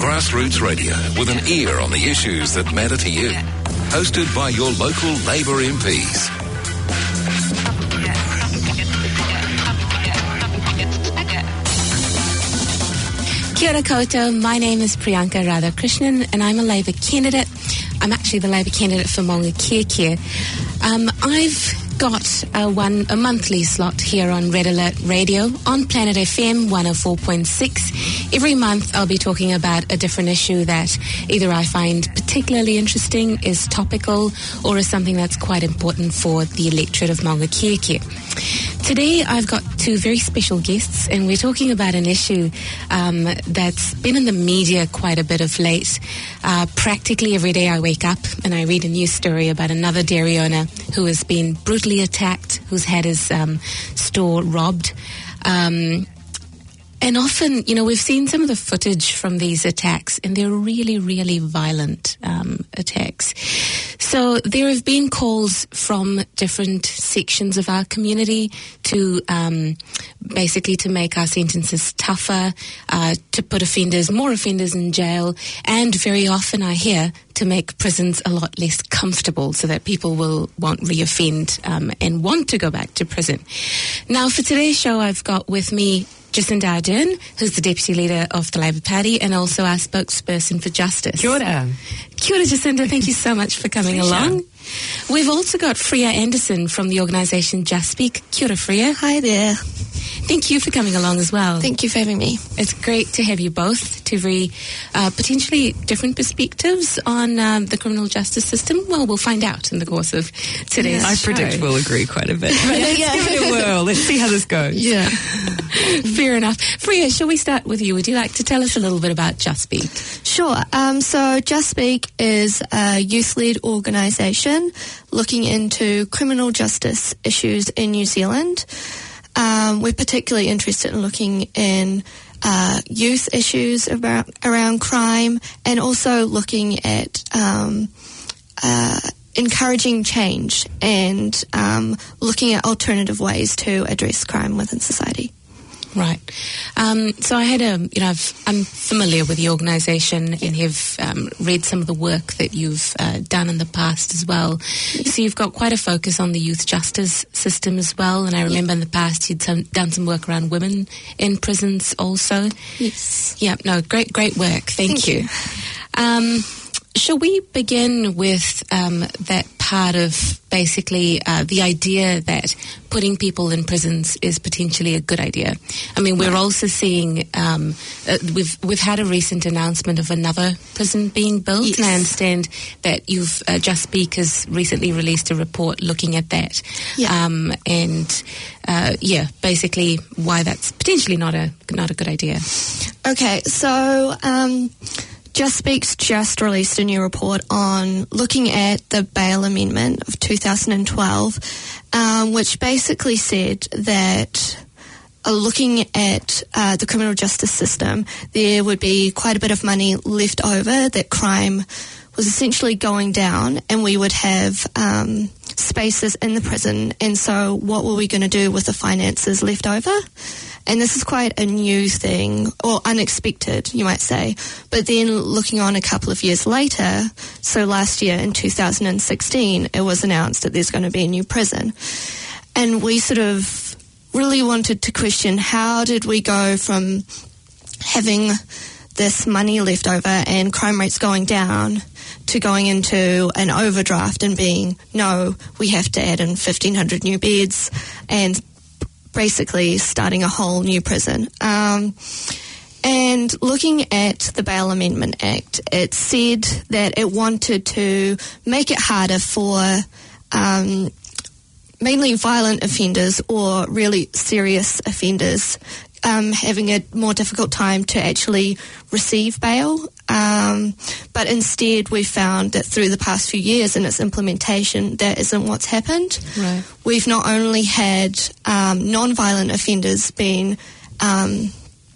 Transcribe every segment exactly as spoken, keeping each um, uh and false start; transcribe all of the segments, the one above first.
Grassroots Radio with an ear on the issues that matter to you. Hosted by your local Labour M Ps. Kia ora koutou. My name is Priyanka Radhakrishnan and I'm a Labour candidate. I'm actually the Labour candidate for Maungakiekie. Um, I've got a one a monthly slot here on Red Alert Radio on Planet F M one oh four point six. Every month I'll be talking about a different issue that either I find particularly interesting, is topical, or is something that's quite important for the electorate of Maungakiekie. Today I've got two very special guests and we're talking about an issue um, that's been in the media quite a bit of late. Uh, practically every day I wake up and I read a news story about another dairy owner who has been brutally attacked, who's had his um, store robbed. Um, and often, you know, we've seen some of the footage from these attacks and they're really, really violent um, attacks. So there have been calls from different sections of our community to um, basically to make our sentences tougher, uh, to put offenders, more offenders in jail, and very often I hear to make prisons a lot less comfortable so that people will won't reoffend um, and want to go back to prison. Now, for today's show, I've got with me Jacinda Ardern, who's the Deputy Leader of the Labour Party and also our spokesperson for Justice. Kia ora. Kia ora, Jacinda. Thank you so much for coming Pleasure. along. We've also got Freya Anderson from the organisation Just Speak. Kia ora, Freya. Hi there. Thank you for coming along as well. Thank you for having me. It's great to have you both, two very uh, potentially different perspectives on um, the criminal justice system. Well, we'll find out in the course of today's I show. predict we'll agree quite a bit. But let's Yeah. give it a whirl. Let's see how this goes. Yeah. Fair enough. Freya, shall we start with you? Would you like to tell us a little bit about Just Speak? Sure. Um, so Just Speak is a youth-led organisation looking into criminal justice issues in New Zealand. Um, we're particularly interested in looking in uh, youth issues about, around crime and also looking at um, uh, encouraging change and um, looking at alternative ways to address crime within society. Right. Um, so I had a, you know, I've, I'm familiar with the organisation and have um, read some of the work that you've uh, done in the past as well. Yeah. So you've got quite a focus on the youth justice system as well. And I remember yeah. in the past you'd some, done some work around women in prisons also. Yes. Yeah. No. Great. Great work. Thank, Thank you. you. Um, shall we begin with um, that part of basically uh, the idea that putting people in prisons is potentially a good idea? I mean, we're also seeing um, uh, we've we've had a recent announcement of another prison being built, yes. and I understand that you've uh, Just Speak has recently released a report looking at that, yeah. um, and uh, yeah, basically why that's potentially not a not a good idea. Okay, so. Um, Just Speak's just released a new report on looking at the bail amendment of two thousand twelve, um, which basically said that uh, looking at uh, the criminal justice system, there would be quite a bit of money left over, that crime was essentially going down and we would have um, spaces in the prison. And so what were we going to do with the finances left over? And this is quite a new thing, or unexpected, you might say. But then looking on a couple of years later, so last year in two thousand sixteen, it was announced that there's going to be a new prison. And we sort of really wanted to question, how did we go from having this money left over and crime rates going down to going into an overdraft and being, no, we have to add in fifteen hundred new beds and basically starting a whole new prison. Um, and looking at the Bail Amendment Act, it said that it wanted to make it harder for um, mainly violent offenders or really serious offenders um, having a more difficult time to actually receive bail. Um, but instead we found that through the past few years in its implementation, that isn't what's happened. Right. We've not only had um, non-violent offenders being um,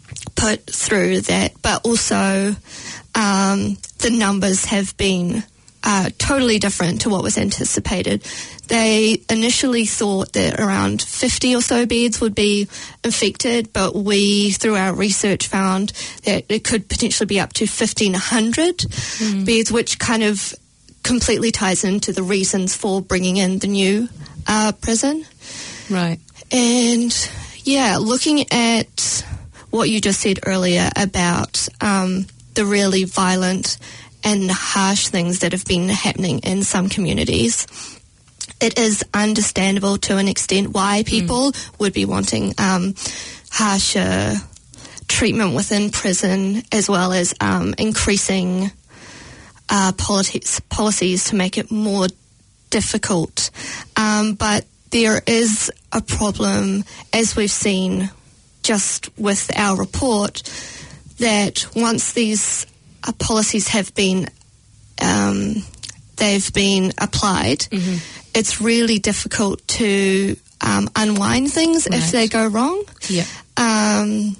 put through that, but also um, the numbers have been uh, totally different to what was anticipated. They initially thought that around fifty or so beds would be infected, but we, through our research, found that it could potentially be up to fifteen hundred mm. beds, which kind of completely ties into the reasons for bringing in the new uh, prison. Right. And, yeah, looking at what you just said earlier about um, the really violent and harsh things that have been happening in some communities, it is understandable to an extent why people mm. would be wanting um, harsher treatment within prison, as well as um, increasing uh, policies, policies to make it more difficult. Um, but there is a problem, as we've seen just with our report, that once these uh, policies have been um, they've been applied, mm-hmm. it's really difficult to um, unwind things right. if they go wrong, yeah. um,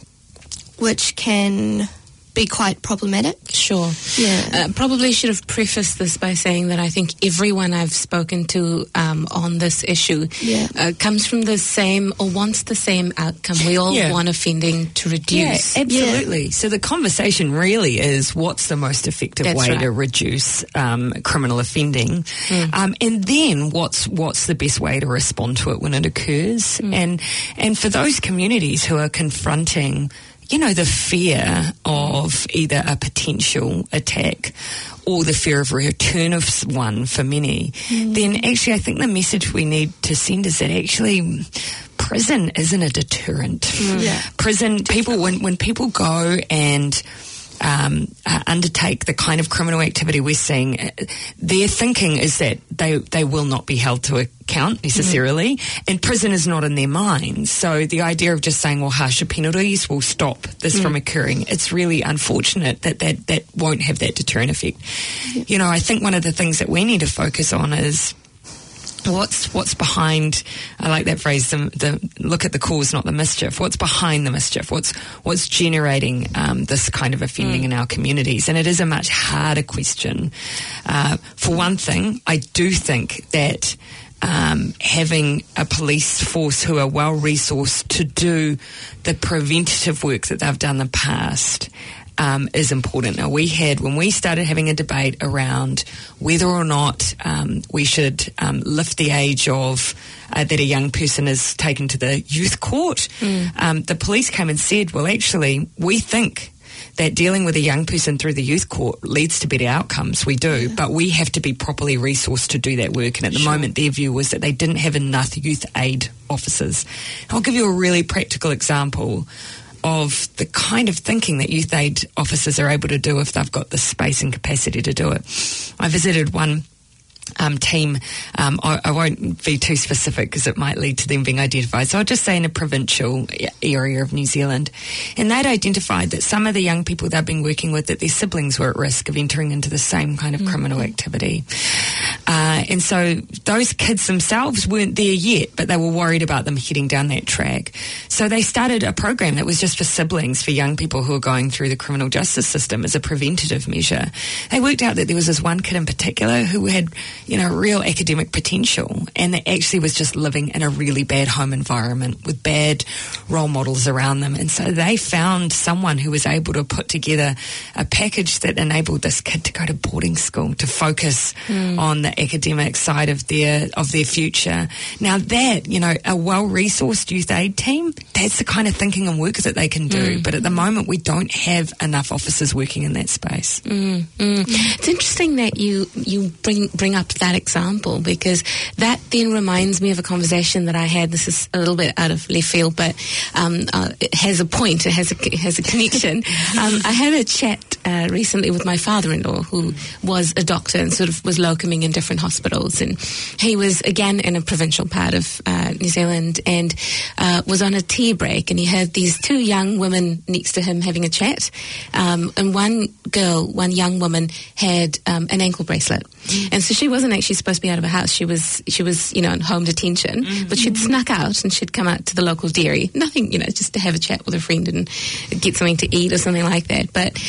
which can be quite problematic. Sure. Yeah. Uh, probably should have prefaced this by saying that I think everyone I've spoken to um, on this issue yeah. uh, comes from the same or wants the same outcome. We all yeah. want offending to reduce. Yeah, absolutely. Yeah. So the conversation really is what's the most effective That's way right. to reduce um, criminal offending, mm. um, and then what's what's the best way to respond to it when it occurs. Mm. And and for those communities who are confronting, you know, the fear of either a potential attack or the fear of return of one for many, mm. then actually I think the message we need to send is that actually prison isn't a deterrent. Mm. Yeah. Prison, people, when, when people go and Um, uh, undertake the kind of criminal activity we're seeing, uh, their thinking is that they they will not be held to account necessarily, mm. and prison is not in their minds. So the idea of just saying, well, harsher penalties will stop this mm. from occurring, it's really unfortunate that, that that won't have that deterrent effect. Yeah. You know, I think one of the things that we need to focus on is What's what's behind? I like that phrase. The, the look at the cause, not the mischief. What's behind the mischief? What's what's generating um, this kind of offending mm. in our communities? And it is a much harder question. Uh, for one thing, I do think that um, having a police force who are well resourced to do the preventative work that they've done in the past Um, is important. Now, we had, when we started having a debate around whether or not um, we should um, lift the age of uh, that a young person is taken to the youth court, mm. um, the police came and said, well, actually, we think that dealing with a young person through the youth court leads to better outcomes. We do, yeah. but we have to be properly resourced to do that work. And at the sure. moment, their view was that they didn't have enough youth aid officers. I'll give you a really practical example of the kind of thinking that youth aid officers are able to do if they've got the space and capacity to do it. I visited one um, team, um, I, I won't be too specific because it might lead to them being identified, so I'll just say in a provincial area of New Zealand, and they'd identified that some of the young people they'd been working with, that their siblings were at risk of entering into the same kind of mm-hmm. criminal activity. Uh, and so those kids themselves weren't there yet, but they were worried about them heading down that track. So they started a program that was just for siblings, for young people who are going through the criminal justice system as a preventative measure. They worked out that there was this one kid in particular who had, you know, real academic potential, and that actually was just living in a really bad home environment with bad role models around them. And so they found someone who was able to put together a package that enabled this kid to go to boarding school, to focus mm. on the academic side of their of their future. Now that, you know, a well-resourced youth aid team, that's the kind of thinking and work that they can do. Mm. But at the moment, we don't have enough officers working in that space. Mm. Mm. It's interesting that you you bring bring up that example, because that then reminds me of a conversation that I had. This is a little bit out of left field, but um, uh, it has a point. It has a it has a connection. um, I had a chat uh, recently with my father-in-law, who was a doctor and sort of was locuming in different hospitals, and he was again in a provincial part of uh, New Zealand, and uh, was on a tea break, and he heard these two young women next to him having a chat, um, and one girl, one young woman, had um, an ankle bracelet, mm. and so she wasn't actually supposed to be out of her house. She was, she was, you know, in home detention, mm-hmm. but she'd snuck out and she'd come out to the local dairy. Nothing, you know, just to have a chat with a friend and get something to eat or something like that. But he was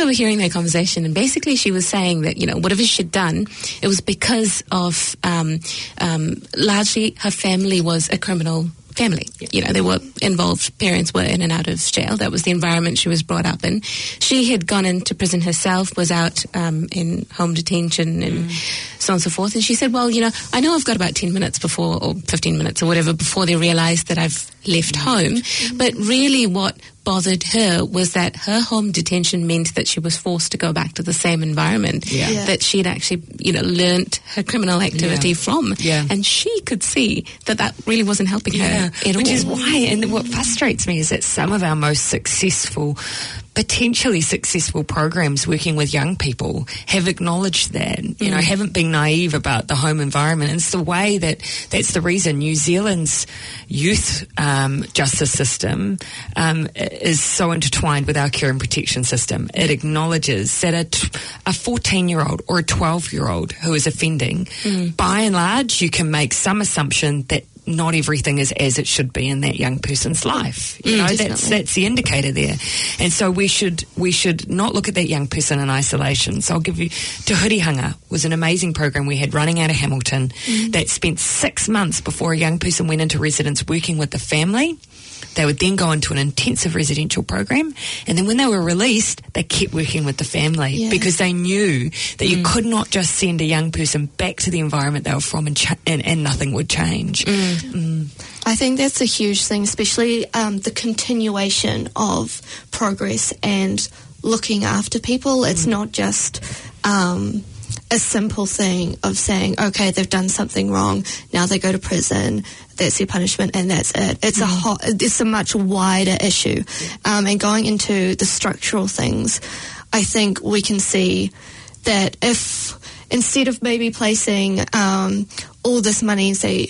overhearing their conversation, and basically she was saying that, you know, whatever she'd done, it was because of um, um, largely her family was a criminal family. You know, they were involved, parents were in and out of jail. That was the environment she was brought up in. She had gone into prison herself, was out um, in home detention and mm. so on and so forth. And she said, well, you know, I know I've got about ten minutes before, or fifteen minutes or whatever, before they realise that I've left home. Mm. But really what bothered her was that her home detention meant that she was forced to go back to the same environment yeah. Yeah. that she'd actually, you know, learnt her criminal activity yeah. from. Yeah. And she could see that that really wasn't helping yeah. her at Which all. is why, and what frustrates me is that some of our most successful, potentially successful programs working with young people have acknowledged that, you mm. know, haven't been naive about the home environment. And it's the way that, that's the reason New Zealand's youth um, justice system um, is so intertwined with our care and protection system. It acknowledges that a, t- a fourteen-year-old or a twelve-year-old who is offending, mm. by and large, you can make some assumption that not everything is as it should be in that young person's life. You mm, know, definitely. that's that's the indicator there. And so we should we should not look at that young person in isolation. So I'll give you, Te Hurihanga was an amazing program we had running out of Hamilton mm. that spent six months before a young person went into residence working with the family. They would then go into an intensive residential program, and then when they were released, they kept working with the family yeah. because they knew that mm. you could not just send a young person back to the environment they were from and, cha- and, and nothing would change. Mm. Mm. I think that's a huge thing, especially um, the continuation of progress and looking after people. It's mm. not just Um, a simple thing of saying, okay, they've done something wrong, now they go to prison, that's their punishment, and that's it. It's mm. a hot, it's a much wider issue. Yeah. Um, and going into the structural things, I think we can see that if, instead of maybe placing um, all this money, say,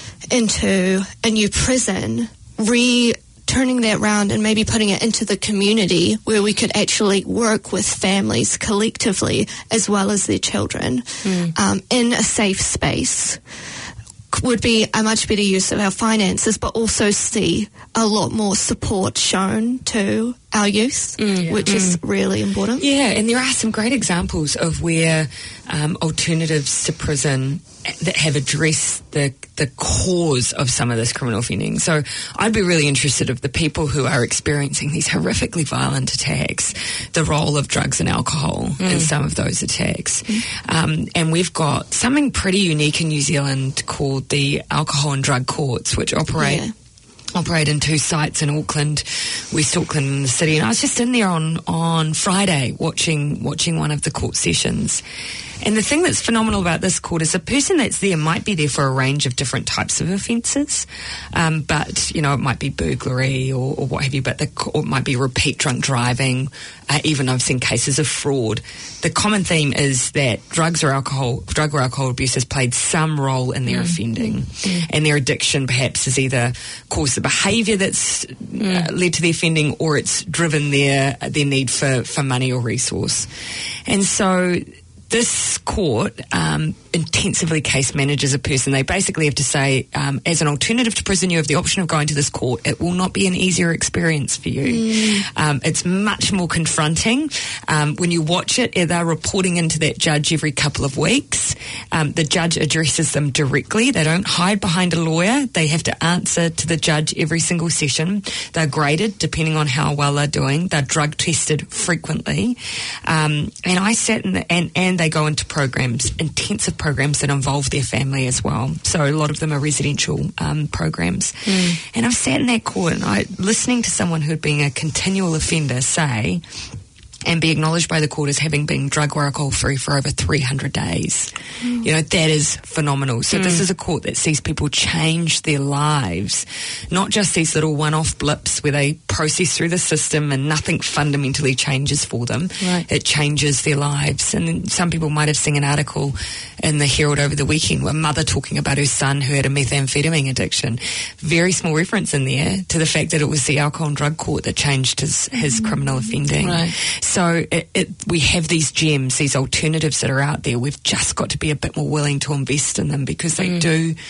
into a new prison, re- turning that round and maybe putting it into the community where we could actually work with families collectively as well as their children mm. um, in a safe space would be a much better use of our finances, but also see a lot more support shown to our youth, mm, yeah. which mm. is really important. Yeah, and there are some great examples of where um, alternatives to prison that have addressed the the cause of some of this criminal offending. So I'd be really interested of the people who are experiencing these horrifically violent attacks, the role of drugs and alcohol mm. in some of those attacks. Mm. Um, and we've got something pretty unique in New Zealand called the Alcohol and Drug Courts, which operate yeah. operate in two sites in Auckland, West Auckland and the city. And I was just in there on, on Friday watching watching one of the court sessions. And the thing that's phenomenal about this court is the person that's there might be there for a range of different types of offences, um, but, you know, it might be burglary or, or what have you, but the, or it might be repeat drunk driving. Uh, even I've seen cases of fraud. The common theme is that drugs or alcohol, drug or alcohol abuse has played some role in their mm. offending, mm. and their addiction perhaps has either caused the behaviour that's mm. uh, led to the offending, or it's driven their their need for, for money or resource. And so this court um, intensively case manages a person. They basically have to say, um, as an alternative to prison, you have the option of going to this court. It will not be an easier experience for you. Mm. Um, it's much more confronting. Um, when you watch it, they're reporting into that judge every couple of weeks. Um, the judge addresses them directly. They don't hide behind a lawyer. They have to answer to the judge every single session. They're graded depending on how well they're doing. They're drug tested frequently. Um, and I sat in the, and, and they go into programs, intensive programs that involve their family as well. So a lot of them are residential um, programs. Mm. And I've sat in that court and I, listening to someone who'd been a continual offender say, and be acknowledged by the court as having been drug or alcohol free for over three hundred days. Mm. You know, that is phenomenal. So mm. this is a court that sees people change their lives, not just these little one-off blips where they process through the system and nothing fundamentally changes for them. Right. It changes their lives. And then some people might have seen an article in the Herald over the weekend where a mother talking about her son who had a methamphetamine addiction. Very small reference in there to the fact that it was the alcohol and drug court that changed his, his mm. criminal offending. Right. So it, it, we have these gems, these alternatives that are out there. We've just got to be a bit more willing to invest in them because they mm. do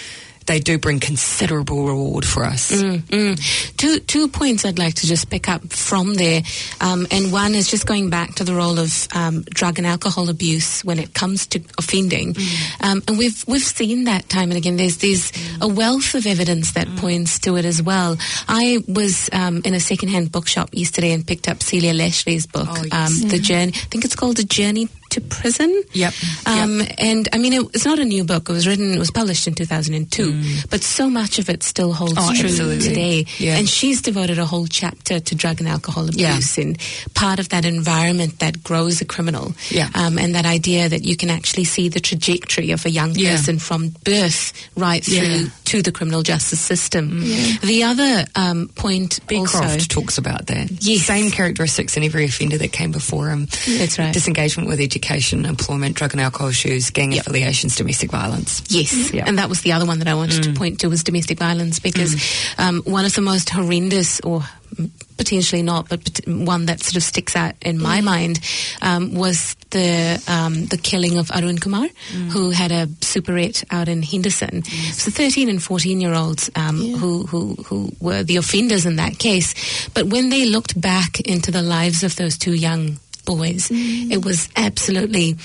they do bring considerable reward for us. Mm, mm. Two two points I'd like to just pick up from there, um, and one is just going back to the role of um, drug and alcohol abuse when it comes to offending, mm. um, and we've we've seen that time and again. There's there's mm. a wealth of evidence that mm. points to it as well. I was um, in a secondhand bookshop yesterday and picked up Celia Lashley's book, oh, yes. um, The Journey. I think it's called The Journey to Prison. Yep. Um, yep. And I mean, it, it's not a new book. It was written, it was published in two thousand two, mm. but so much of it still holds oh, true absolutely. today. Yeah. And she's devoted a whole chapter to drug and alcohol abuse, yeah. and part of that environment that grows a criminal. Yeah. Um, and that idea that you can actually see the trajectory of a young person yeah. from birth right through yeah. to the criminal justice system. Mm. Yeah. The other um, point Beecroft also talks about that. Yes. Same characteristics in every offender that came before him. That's right. Disengagement with education, employment, drug and alcohol issues, gang yep. affiliations, domestic violence. Yes, yep. and that was the other one that I wanted mm. to point to was domestic violence, because mm. um, one of the most horrendous, or potentially not, but one that sort of sticks out in my mm. mind um, was the um, the killing of Arun Kumar, mm. who had a superette out in Henderson. Yes. So thirteen and fourteen year olds um, yeah. who, who who were the offenders in that case. But when they looked back into the lives of those two young boys, mm. it was absolutely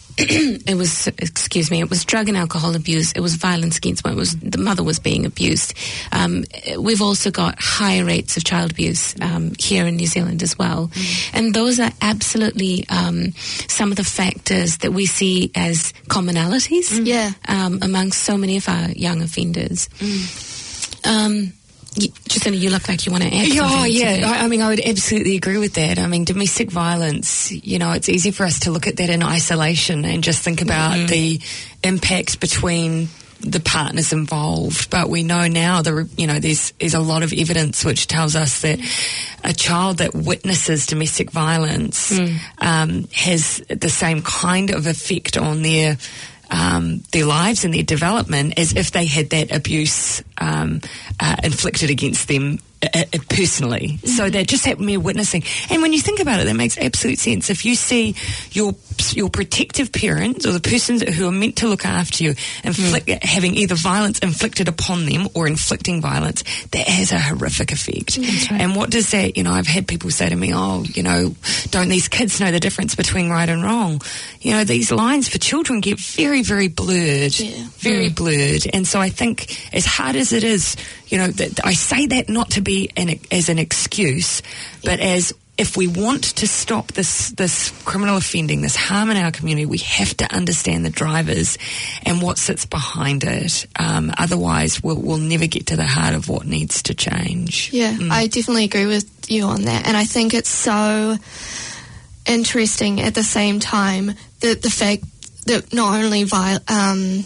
it was, excuse me, it was drug and alcohol abuse. It was violence against women. It was, the mother was being abused. Um, we've also got high rates of child abuse um, here in New Zealand as well. Mm. And those are absolutely um, some of the factors that we see as commonalities mm. yeah. um, amongst so many of our young offenders. Mm. Um, Jacinda, you look like you want to add something. Oh, yeah. I, I mean, I would absolutely agree with that. I mean, domestic violence, you know, it's easy for us to look at that in isolation and just think about mm-hmm. the impacts between the partners involved. But we know now, the you know, there's, there's a lot of evidence which tells us that a child that witnesses domestic violence mm. um, has the same kind of effect on their Um, their lives and their development as if they had that abuse um, uh, inflicted against them uh, uh, personally. Mm-hmm. So they're just that mere witnessing. And when you think about it, that makes absolute sense. If you see your your protective parents or the persons who are meant to look after you inflict, mm. having either violence inflicted upon them or inflicting violence, that has a horrific effect. Right. And what does that, you know, I've had people say to me, oh, you know, don't these kids know the difference between right and wrong? You know, these lines for children get very, very blurred, yeah. very mm. blurred. And so I think as hard as it is, you know, that I say that not to be an, as an excuse, but as if we want to stop this this criminal offending, this harm in our community, we have to understand the drivers and what sits behind it. Um, otherwise, we'll, we'll never get to the heart of what needs to change. Yeah, mm. I definitely agree with you on that. And I think it's so interesting at the same time that the fact that not only vi- um,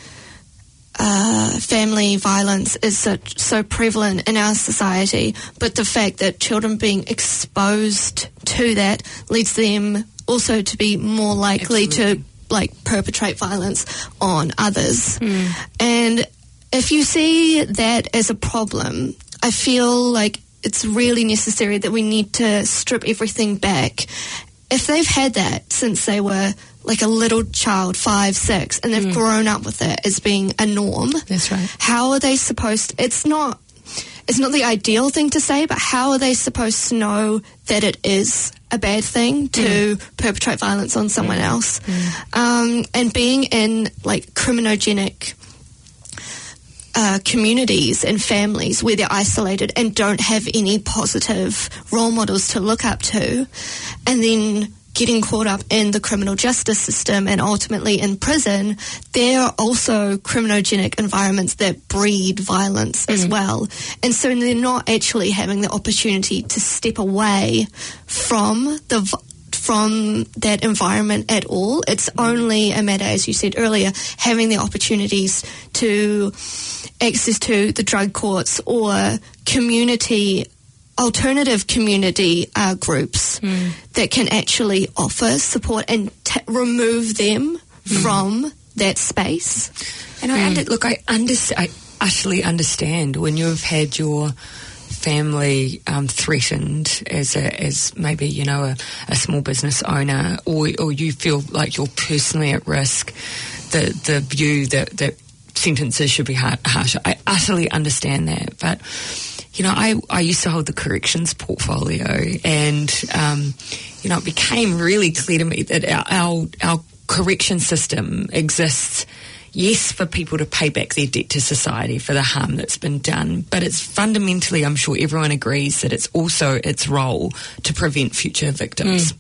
Uh, family violence is so, so prevalent in our society, but the fact that children being exposed to that leads them also to be more likely Absolutely. to like perpetrate violence on others. Mm. And if you see that as a problem, I feel like it's really necessary that we need to strip everything back. If they've had that since they were like a little child, five, six, and they've mm. grown up with it as being a norm. That's right. How are they supposed to, it's not, it's not the ideal thing to say, but how are they supposed to know that it is a bad thing to mm. perpetrate violence on someone mm. else? Mm. Um, and being in like criminogenic uh, communities and families where they're isolated and don't have any positive role models to look up to, and then getting caught up in the criminal justice system and ultimately in prison, there are also criminogenic environments that breed violence mm. as well. And so they're not actually having the opportunity to step away from the from that environment at all. It's only a matter, as you said earlier, having the opportunities to access to the drug courts or community alternative community uh, groups mm. that can actually offer support and t- remove them mm. from that space. And I mm. under, look, I, under, I utterly understand when you've had your family um, threatened as a, as maybe, you know, a, a small business owner, or or you feel like you're personally at risk. The the view that that sentences should be har- harsher. I utterly understand that, but you know, I, I used to hold the corrections portfolio, and um, you know, it became really clear to me that our our, our correction system exists, yes, for people to pay back their debt to society for the harm that's been done, but it's fundamentally, I'm sure everyone agrees, that it's also its role to prevent future victims. Mm.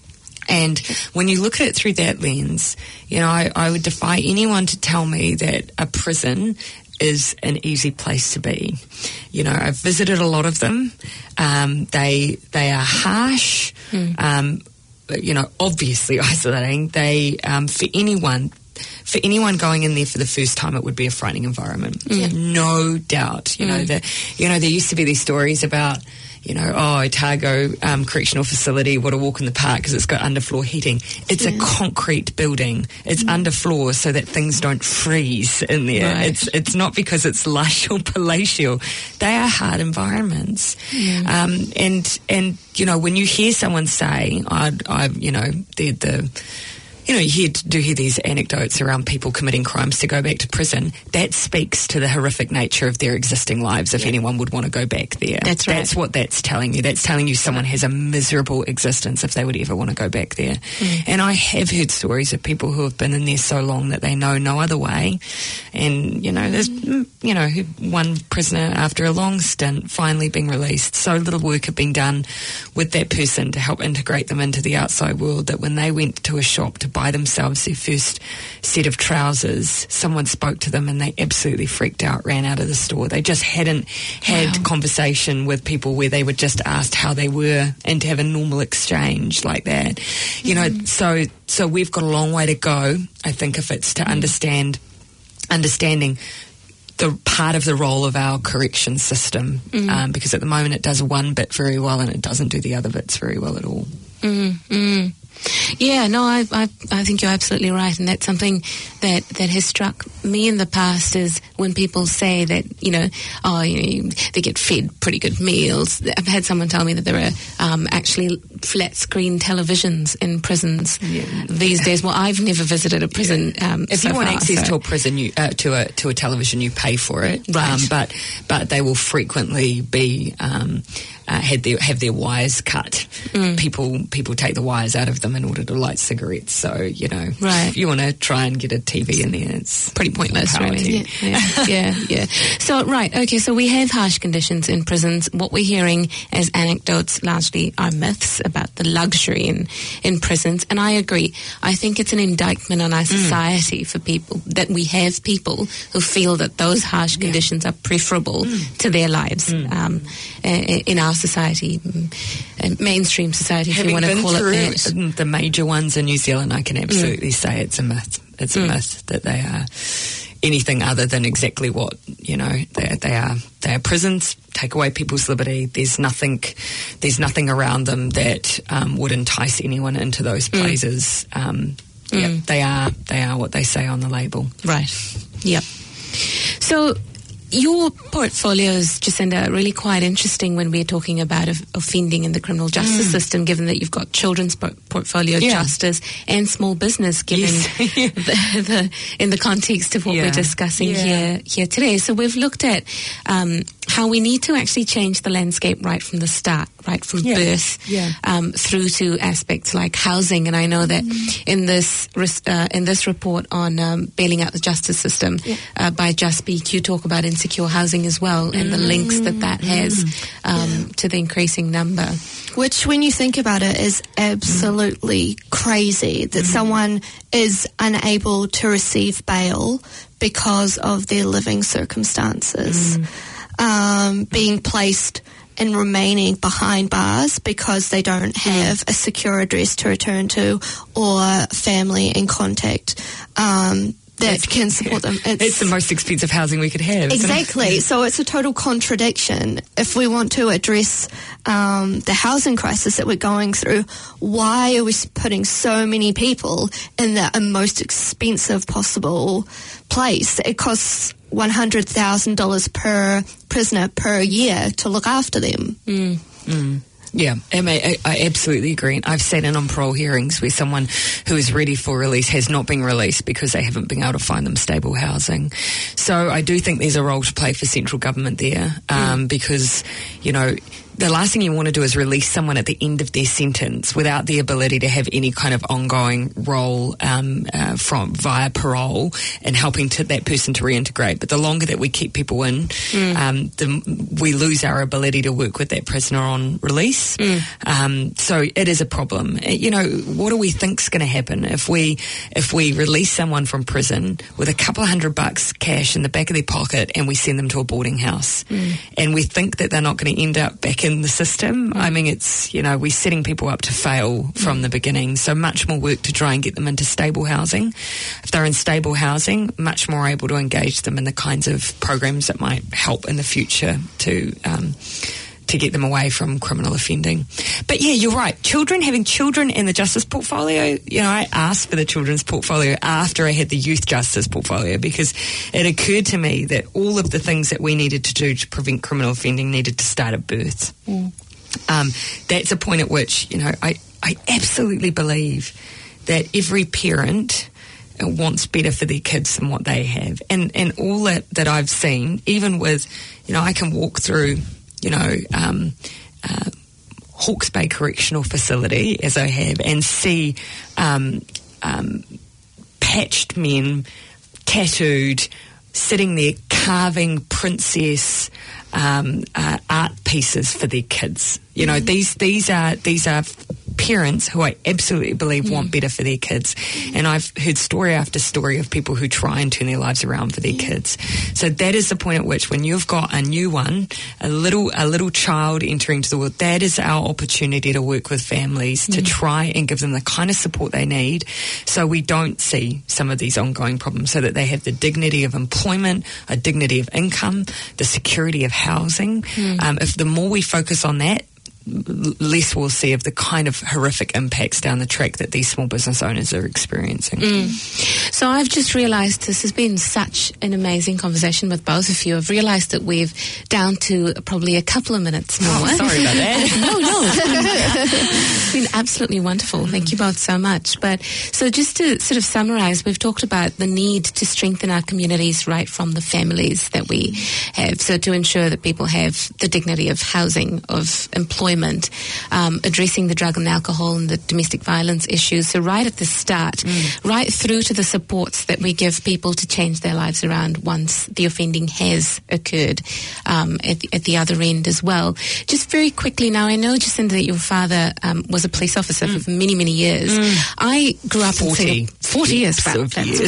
And when you look at it through that lens, you know, I, I would defy anyone to tell me that a prison is an easy place to be. You know, I've visited a lot of them. Um, they they are harsh, mm. um, you know, obviously isolating. They, um, for anyone... For anyone going in there for the first time, it would be a frightening environment. Yeah. No doubt. You mm. know, the, you know, there used to be these stories about, you know, oh, Otago um, Correctional Facility, what a walk in the park because it's got underfloor heating. It's yeah. a concrete building. It's mm. underfloor so that things don't freeze in there. Right. It's it's not because it's lush or palatial. They are hard environments. Yeah. Um, and, and, you know, when you hear someone say, I, I you know, they're the... You know, you hear, do hear these anecdotes around people committing crimes to go back to prison. That speaks to the horrific nature of their existing lives if yeah. anyone would want to go back there. That's right. That's what that's telling you. That's telling you someone has a miserable existence if they would ever want to go back there. Mm. And I have heard stories of people who have been in there so long that they know no other way. And, you know, there's, you know, one prisoner after a long stint finally being released. So little work had been done with that person to help integrate them into the outside world that when they went to a shop to buy themselves their first set of trousers, someone spoke to them and they absolutely freaked out, ran out of the store. They just hadn't had wow. conversation with people where they were just asked how they were and to have a normal exchange like that. Mm-hmm. You know, so so we've got a long way to go, I think, if it's to mm-hmm. understand understanding the part of the role of our correction system, mm-hmm. um, because at the moment it does one bit very well and it doesn't do the other bits very well at all. Mm-hmm. Yeah, no, I, I I think you're absolutely right, and that's something that, that has struck me in the past is when people say that, you know, oh, you know, they get fed pretty good meals. I've had someone tell me that there are um, actually flat screen televisions in prisons yeah. these days. Well, I've never visited a prison. Yeah. Um, if so you want far, access so. to a prison, you, uh, to a to a television, you pay for it. Right. Um, but but they will frequently be. Um, Uh, had their, have their wires cut. Mm. People people take the wires out of them in order to light cigarettes. So, you know, right. if you want to try and get a T V in there, it's pretty pointless, really. Yeah, yeah, yeah, yeah. So, right, okay, so we have harsh conditions in prisons. What we're hearing as anecdotes largely are myths about the luxury in, in prisons. And I agree. I think it's an indictment on our society mm. for people, that we have people who feel that those harsh yeah. conditions are preferable mm. to their lives mm. um, in our society, uh, mainstream society, if Having you want to call it that. The major ones in New Zealand, I can absolutely mm. say it's a myth. It's a mm. myth that they are anything other than exactly what, you know, they, they are. They are prisons, take away people's liberty. There's nothing, there's nothing around them that um, would entice anyone into those places. Mm. Um, mm. Yeah, they are. They are what they say on the label. Right. Yep. So, your portfolios, Jacinda, are really quite interesting when we're talking about of offending in the criminal justice mm. system, given that you've got children's po- portfolio yeah. justice and small business, given yes. the, the, in the context of what yeah. we're discussing yeah. here here today. So we've looked at um, how we need to actually change the landscape right from the start, right from yeah. birth yeah. Um, through to aspects like housing. And I know that mm. in this uh, in this report on um, bailing out the justice system yeah. uh, by Just Speak, you talk about insecure housing as well and mm. the links that that has um, yeah. to the increasing number. Which, when you think about it, is absolutely mm. crazy that mm. someone is unable to receive bail because of their living circumstances. Mm. Um, being placed and remaining behind bars because they don't have a secure address to return to or family in contact um, that it's, can support them. It's, it's the most expensive housing we could have. Exactly. So it's a total contradiction. If we want to address um, the housing crisis that we're going through, why are we putting so many people in the most expensive possible place? It costs one hundred thousand dollars per prisoner per year to look after them. Mm. Mm. Yeah, I, mean, I, I absolutely agree. I've sat in on parole hearings where someone who is ready for release has not been released because they haven't been able to find them stable housing. So I do think there's a role to play for central government there, um, mm. because, you know, the last thing you want to do is release someone at the end of their sentence without the ability to have any kind of ongoing role um, uh, from via parole and helping to that person to reintegrate. But the longer that we keep people in, mm. um, the, we lose our ability to work with that prisoner on release. Mm. Um, so it is a problem. You know, what do we think's going to happen if we if we release someone from prison with a couple of hundred bucks cash in the back of their pocket and we send them to a boarding house, mm. and we think that they're not going to end up back in the system? Mm. I mean, it's, you know, we're setting people up to fail from mm. the beginning. So much more work to try and get them into stable housing. If they're in stable housing, much more able to engage them in the kinds of programs that might help in the future to um, to get them away from criminal offending. But yeah, you're right. Children, having children in the justice portfolio, you know, I asked for the children's portfolio after I had the youth justice portfolio because it occurred to me that all of the things that we needed to do to prevent criminal offending needed to start at birth. Mm. Um, that's a point at which, you know, I, I absolutely believe that every parent wants better for their kids than what they have. And, and all that, that I've seen, even with, you know, I can walk through, you know, um, uh, Hawke's Bay Correctional Facility, as I have, and see um, um, patched men, tattooed, sitting there carving princess um, uh, art pieces for their kids. You know, mm. these these are these are parents who I absolutely believe mm. want better for their kids. And I've heard story after story of people who try and turn their lives around for their mm. kids. So that is the point at which, when you've got a new one, a little a little child entering into the world, that is our opportunity to work with families mm. to try and give them the kind of support they need so we don't see some of these ongoing problems, so that they have the dignity of employment, a dignity of income, the security of housing. Mm. Um, if the more we focus on that, less we'll see of the kind of horrific impacts down the track that these small business owners are experiencing. Mm. So I've just realised this has been such an amazing conversation with both of you. I've realised that we've down to probably a couple of minutes more. Oh, sorry about that. no, no. It's been absolutely wonderful. Thank you both so much. But so just to sort of summarise, we've talked about the need to strengthen our communities right from the families that we have. So to ensure that people have the dignity of housing, of employment, Um, addressing the drug and alcohol and the domestic violence issues. So right at the start, mm. right through to the supports that we give people to change their lives around once the offending has occurred um, at, the, at the other end as well. Just very quickly now, I know, Jacinda, that your father um, was a police officer mm. for many, many years. Mm. I grew up forty. in Singapore. forty years. Wow, that's years.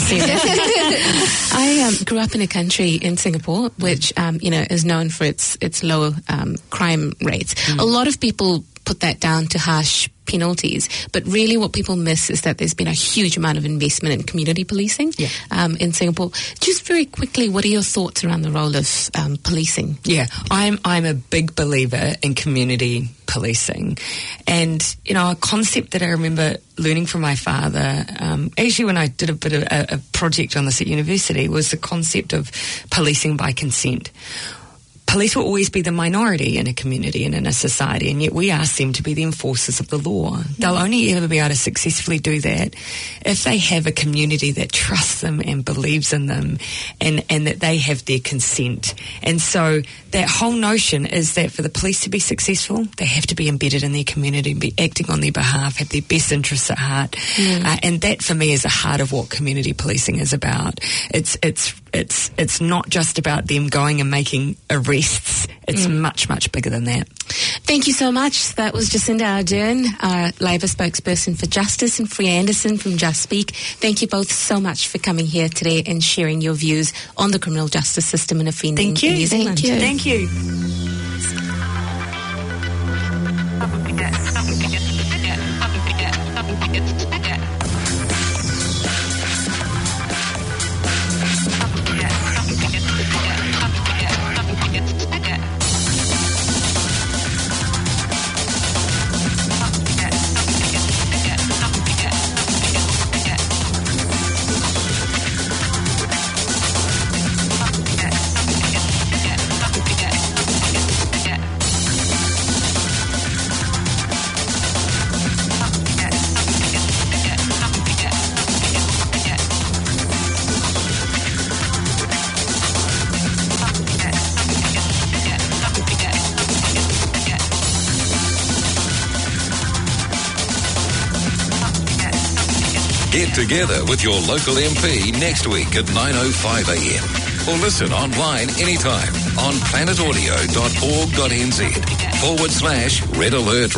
I um, grew up in a country in Singapore which, um, you know, is known for its, its low um, crime rates. Mm. A lot of people put that down to harsh penalties, but really what people miss is that there's been a huge amount of investment in community policing yeah. um, in Singapore. Just very quickly, what are your thoughts around the role of um, policing? Yeah, I'm I'm a big believer in community policing, and you know, a concept that I remember learning from my father, um, actually when I did a bit of a, a project on this at university, was the concept of policing by consent. Police will always be the minority in a community and in a society, and yet we ask them to be the enforcers of the law. They'll only ever be able to successfully do that if they have a community that trusts them and believes in them, and, and that they have their consent. And so that whole notion is that for the police to be successful, they have to be embedded in their community and be acting on their behalf, have their best interests at heart. Mm. Uh, and that, for me, is the heart of what community policing is about. It's it's it's it's not just about them going and making arrests. It's mm. much, much bigger than that. Thank you so much. That was Jacinda Ardern, our Labour spokesperson for Justice, and Freya Anderson from Just Speak. Thank you both so much for coming here today and sharing your views on the criminal justice system and offending Thank you. in New Zealand. Thank you. Thank you. Get together with your local M P next week at nine oh five a m or listen online anytime on planetaudio dot org dot n z forward slash red alert.